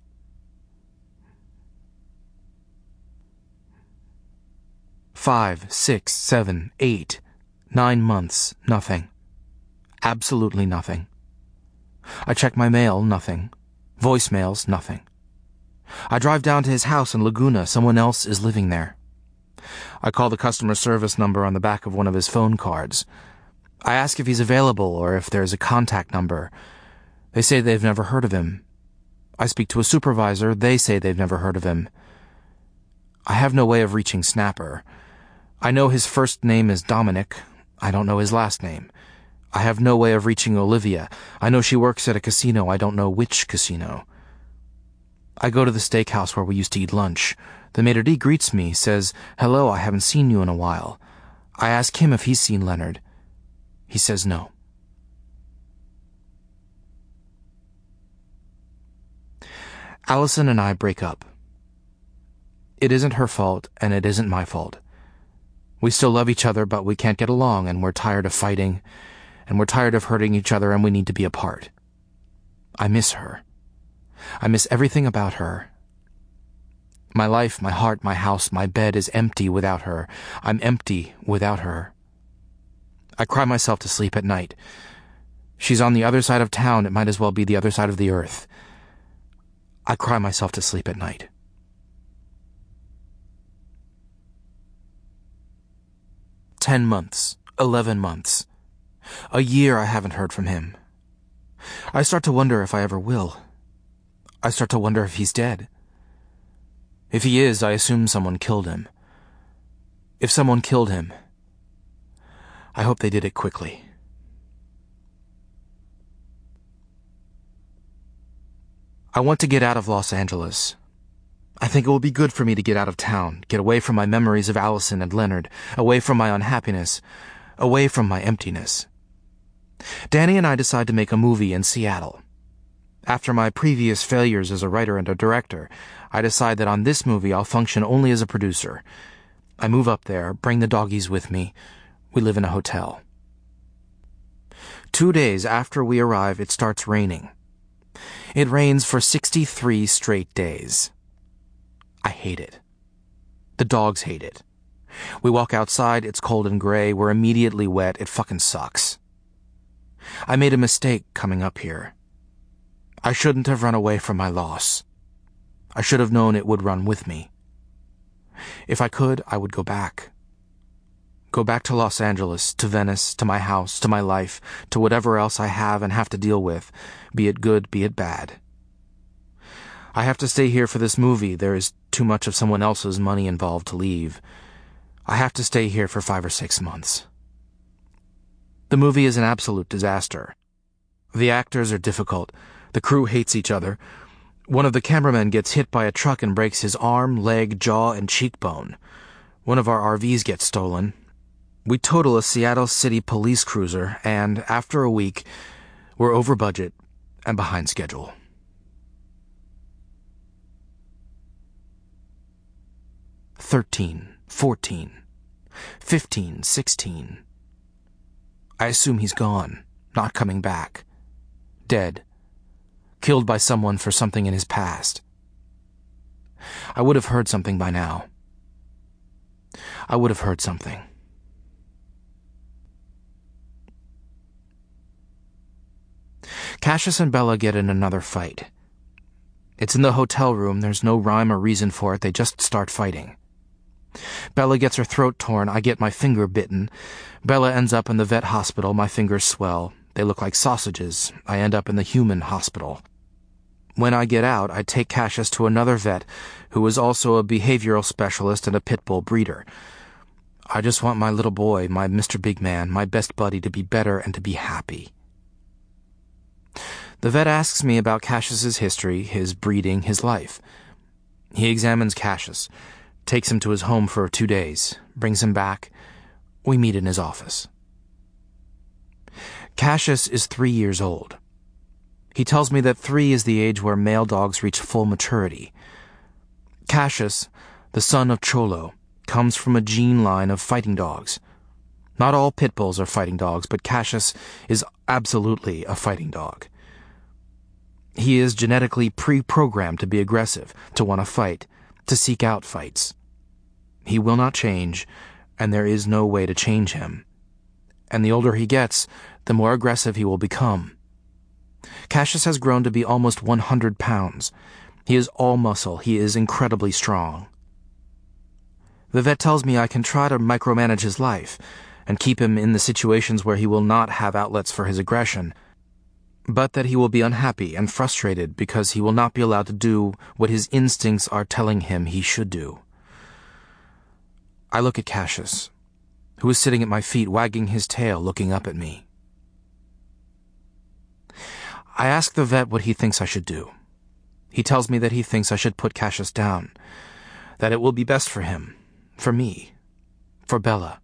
S1: Five, six, seven, eight, nine months, nothing. Absolutely nothing. I check my mail, nothing. Voicemails, nothing. I drive down to his house in Laguna. Someone else is living there. I call the customer service number on the back of one of his phone cards. I ask if he's available or if there's a contact number. They say they've never heard of him. I speak to a supervisor. They say they've never heard of him. I have no way of reaching Snapper. I know his first name is Dominic. I don't know his last name. I have no way of reaching Olivia. I know she works at a casino. I don't know which casino. I go to the steakhouse where we used to eat lunch. The maitre d' greets me, says, "Hello, I haven't seen you in a while." I ask him if he's seen Leonard. He says no. Allison and I break up. It isn't her fault, and it isn't my fault. We still love each other, but we can't get along, and we're tired of fighting, and we're tired of hurting each other, and we need to be apart. I miss her. I miss everything about her. My life, my heart, my house, my bed is empty without her. I'm empty without her. I cry myself to sleep at night. She's on the other side of town. It might as well be the other side of the earth. I cry myself to sleep at night. Ten months. Eleven months. A year I haven't heard from him. I start to wonder if I ever will. I start to wonder if he's dead. If he is, I assume someone killed him. If someone killed him, I hope they did it quickly. I want to get out of Los Angeles. I think it will be good for me to get out of town, get away from my memories of Allison and Leonard, away from my unhappiness, away from my emptiness. Danny and I decide to make a movie in Seattle. After my previous failures as a writer and a director, I decide that on this movie I'll function only as a producer. I move up there, bring the doggies with me. We live in a hotel. Two days after we arrive, it starts raining. It rains for sixty-three straight days. I hate it. The dogs hate it. We walk outside, it's cold and gray, we're immediately wet, it fucking sucks. I made a mistake coming up here. I shouldn't have run away from my loss. I should have known it would run with me. If I could, I would go back. Go back to Los Angeles, to Venice, to my house, to my life, to whatever else I have and have to deal with, be it good, be it bad. I have to stay here for this movie. There is too much of someone else's money involved to leave. I have to stay here for five or six months. The movie is an absolute disaster. The actors are difficult. The crew hates each other. One of the cameramen gets hit by a truck and breaks his arm, leg, jaw, and cheekbone. One of our R Vs gets stolen. We total a Seattle City police cruiser, and after a week, we're over budget and behind schedule. Thirteen, fourteen, fifteen, sixteen. I assume he's gone, not coming back. Dead. Killed by someone for something in his past. I would have heard something by now. I would have heard something. Cassius and Bella get in another fight. It's in the hotel room. There's no rhyme or reason for it. They just start fighting. Bella gets her throat torn. I get my finger bitten. Bella ends up in the vet hospital. My fingers swell. They look like sausages. I end up in the human hospital. When I get out, I take Cassius to another vet who is also a behavioral specialist and a pit bull breeder. I just want my little boy, my Mister Big Man, my best buddy to be better and to be happy. The vet asks me about Cassius's history, his breeding, his life. He examines Cassius, takes him to his home for two days, brings him back. We meet in his office. Cassius is three years old. He tells me that three is the age where male dogs reach full maturity. Cassius, the son of Cholo, comes from a gene line of fighting dogs. Not all pit bulls are fighting dogs, but Cassius is absolutely a fighting dog. He is genetically pre-programmed to be aggressive, to want to fight, to seek out fights. He will not change, and there is no way to change him. And the older he gets, the more aggressive he will become. Cassius has grown to be almost one hundred pounds. He is all muscle. He is incredibly strong. The vet tells me I can try to micromanage his life and keep him in the situations where he will not have outlets for his aggression, but that he will be unhappy and frustrated because he will not be allowed to do what his instincts are telling him he should do. I look at Cassius, who is sitting at my feet, wagging his tail, looking up at me. I ask the vet what he thinks I should do. He tells me that he thinks I should put Cassius down, that it will be best for him, for me, for Bella.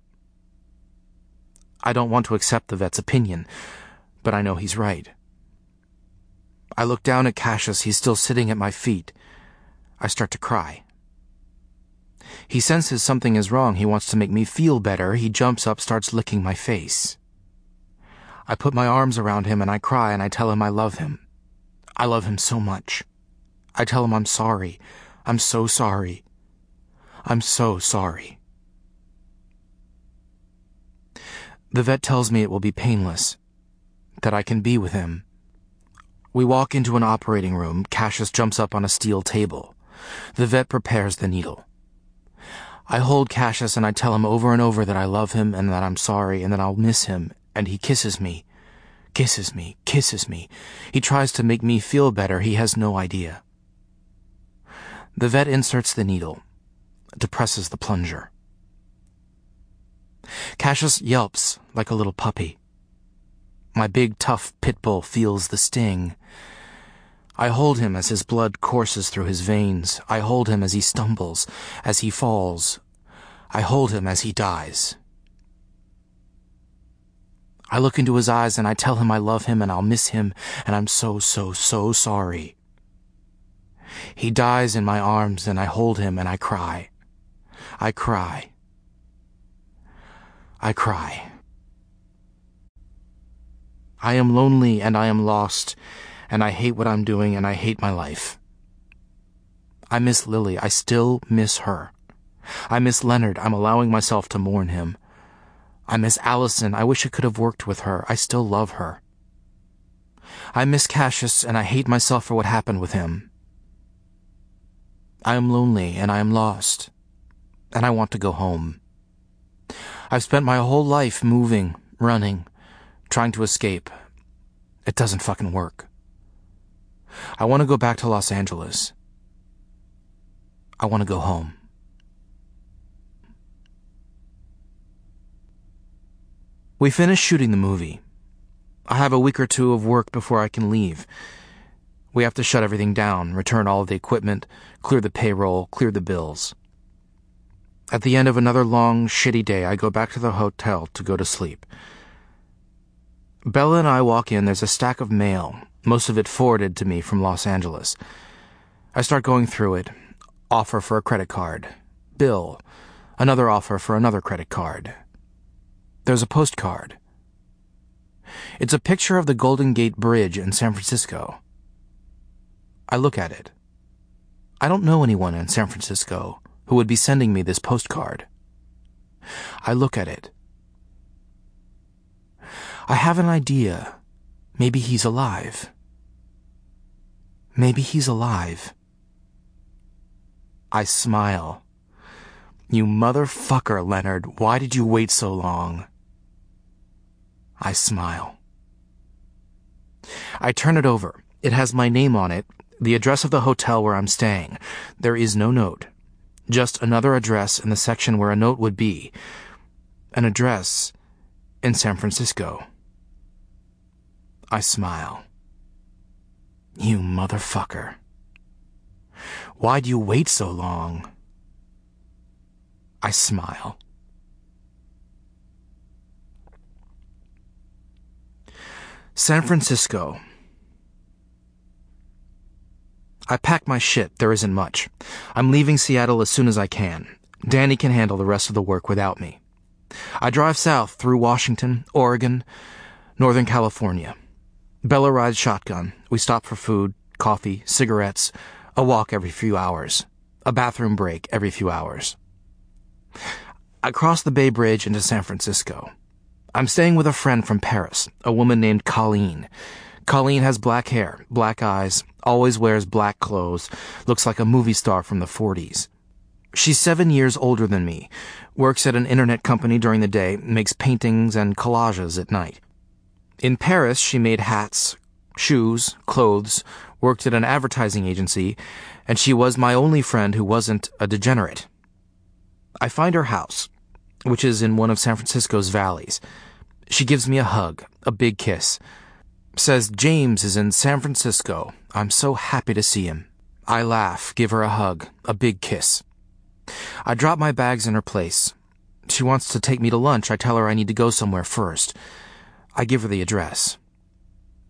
S1: I don't want to accept the vet's opinion, but I know he's right. I look down at Cassius. He's still sitting at my feet. I start to cry. He senses something is wrong. He wants to make me feel better. He jumps up, starts licking my face. I put my arms around him and I cry and I tell him I love him. I love him so much. I tell him I'm sorry. I'm so sorry. I'm so sorry. The vet tells me it will be painless, that I can be with him. We walk into an operating room. Cassius jumps up on a steel table. The vet prepares the needle. I hold Cassius and I tell him over and over that I love him and that I'm sorry and that I'll miss him, and he kisses me, kisses me, kisses me. He tries to make me feel better. He has no idea. The vet inserts the needle, depresses the plunger. Cassius yelps like a little puppy. My big, tough pit bull feels the sting. I hold him as his blood courses through his veins. I hold him as he stumbles, as he falls. I hold him as he dies. I look into his eyes and I tell him I love him and I'll miss him and I'm so, so, so sorry. He dies in my arms and I hold him and I cry. I cry. I cry. I am lonely and I am lost, and I hate what I'm doing and I hate my life. I miss Lily. I still miss her. I miss Leonard. I'm allowing myself to mourn him. I miss Allison. I wish I could have worked with her. I still love her. I miss Cassius, and I hate myself for what happened with him. I am lonely and I am lost, and I want to go home. I've spent my whole life moving, running, trying to escape. It doesn't fucking work. I want to go back to Los Angeles. I want to go home. We finish shooting the movie. I have a week or two of work before I can leave. We have to shut everything down, return all of the equipment, clear the payroll, clear the bills. At the end of another long, shitty day, I go back to the hotel to go to sleep. Bella and I walk in. There's a stack of mail, most of it forwarded to me from Los Angeles. I start going through it. Offer for a credit card. Bill. Another offer for another credit card. There's a postcard. It's a picture of the Golden Gate Bridge in San Francisco. I look at it. I don't know anyone in San Francisco who would be sending me this postcard. I look at it. I have an idea. Maybe he's alive. Maybe he's alive. I smile. You motherfucker, Leonard. Why did you wait so long? I smile. I turn it over. It has my name on it, the address of the hotel where I'm staying. There is no note. Just another address in the section where a note would be. An address in San Francisco. I smile. You motherfucker. Why'd you wait so long? I smile. San Francisco. I pack my shit. There isn't much. I'm leaving Seattle as soon as I can. Danny can handle the rest of the work without me. I drive south through Washington, Oregon, Northern California. Bella rides shotgun. We stop for food, coffee, cigarettes, a walk every few hours, a bathroom break every few hours. I cross the Bay Bridge into San Francisco. I'm staying with a friend from Paris, a woman named Colleen. Colleen has black hair, black eyes, always wears black clothes, looks like a movie star from the forties. She's seven years older than me, works at an internet company during the day, makes paintings and collages at night. In Paris, she made hats, shoes, clothes, worked at an advertising agency, and she was my only friend who wasn't a degenerate. I find her house, which is in one of San Francisco's valleys. She gives me a hug, a big kiss. Says James is in San Francisco. I'm so happy to see him. I laugh, give her a hug, a big kiss. I drop my bags in her place. She wants to take me to lunch. I tell her I need to go somewhere first. I give her the address.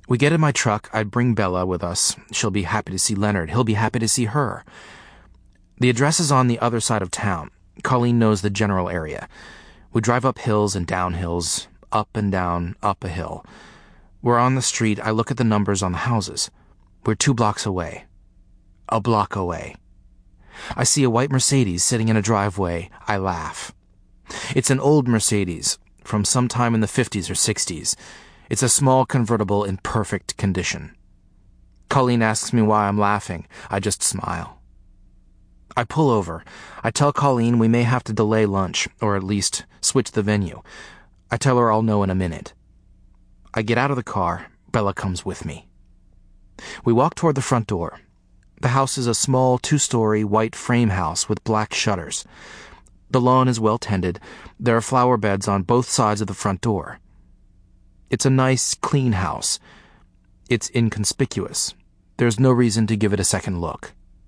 S1: We get in my truck. I'd bring Bella with us. She'll be happy to see Leonard. He'll be happy to see her. The address is on the other side of town. Colleen knows the general area. We drive up hills and down hills, up and down, up a hill. We're on the street. I look at the numbers on the houses. We're two blocks away. A block away. I see a white Mercedes sitting in a driveway. I laugh. It's an old Mercedes, from sometime in the fifties or sixties. It's a small convertible in perfect condition. Colleen asks me why I'm laughing. I just smile. I pull over. I tell Colleen we may have to delay lunch, or at least switch the venue. I tell her I'll know in a minute. I get out of the car. Bella comes with me. We walk toward the front door. The house is a small two-story white frame house with black shutters. The lawn is well tended. There are flower beds on both sides of the front door. It's a nice, clean house. It's inconspicuous. There's no reason to give it a second look.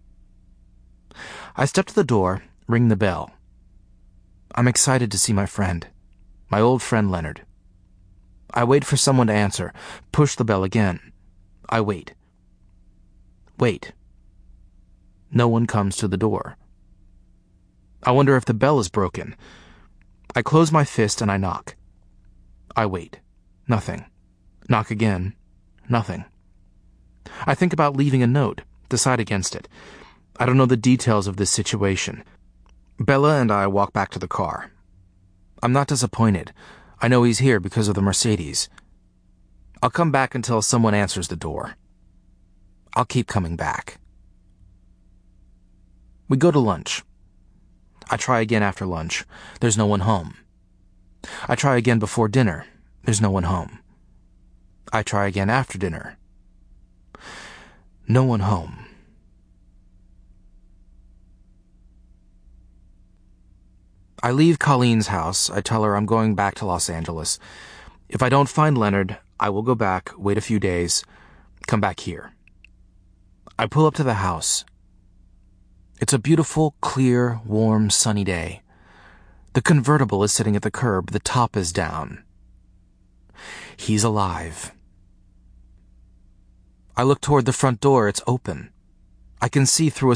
S1: I step to the door, ring the bell. I'm excited to see my friend, my old friend Leonard. I wait for someone to answer, push the bell again. I wait. Wait. No one comes to the door. I wonder if the bell is broken. I close my fist and I knock. I wait. Nothing. Knock again. Nothing. I think about leaving a note, decide against it. I don't know the details of this situation. Bella and I walk back to the car. I'm not disappointed. I know he's here because of the Mercedes. I'll come back until someone answers the door. I'll keep coming back. We go to lunch. I try again after lunch. There's no one home. I try again before dinner. There's no one home. I try again after dinner. No one home. I leave Colleen's house. I tell her I'm going back to Los Angeles. If I don't find Leonard, I will go back, wait a few days, come back here. I pull up to the house. It's a beautiful, clear, warm, sunny day. The convertible is sitting at the curb. The top is down. He's alive. I look toward the front door. It's open. I can see through a